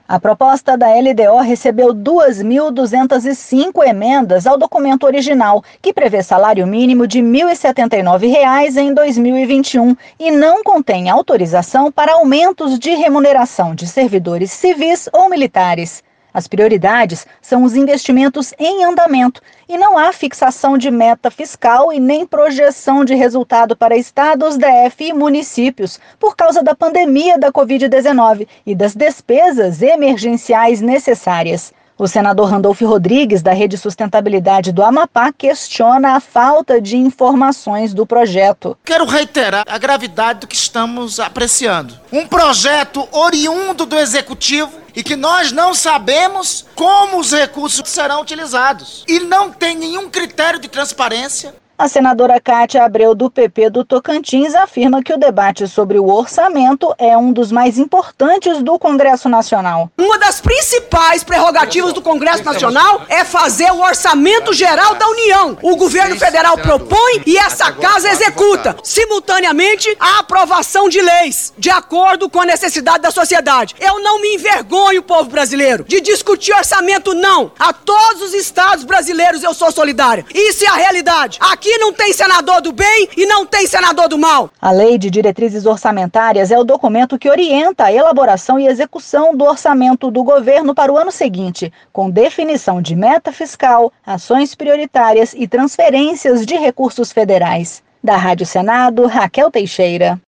A proposta da LDO recebeu 2.205 emendas ao documento original, que prevê salário mínimo de R$ 1.079 em 2021 e não contém autorização para aumentos de remuneração de servidores civis ou militares. As prioridades são os investimentos em andamento e não há fixação de meta fiscal e nem projeção de resultado para estados, DF e municípios por causa da pandemia da Covid-19 e das despesas emergenciais necessárias. O senador Randolfo Rodrigues, da Rede Sustentabilidade do Amapá, questiona a falta de informações do projeto. Quero reiterar a gravidade do que estamos apreciando. Um projeto oriundo do Executivo e que nós não sabemos como os recursos serão utilizados. E não tem nenhum critério de transparência. A senadora Cátia Abreu, do PP do Tocantins, afirma que o debate sobre o orçamento é um dos mais importantes do Congresso Nacional. Uma das principais prerrogativas do Congresso Nacional é fazer o orçamento geral da União. O governo federal propõe e essa casa executa, simultaneamente, a aprovação de leis, de acordo com a necessidade da sociedade. Eu não me envergonho, povo brasileiro, de discutir orçamento, não. A todos os estados brasileiros eu sou solidário. Isso é a realidade. Aqui não tem senador do bem e não tem senador do mal. A Lei de Diretrizes Orçamentárias é o documento que orienta a elaboração e execução do orçamento do governo para o ano seguinte, com definição de meta fiscal, ações prioritárias e transferências de recursos federais. Da Rádio Senado, Raquel Teixeira.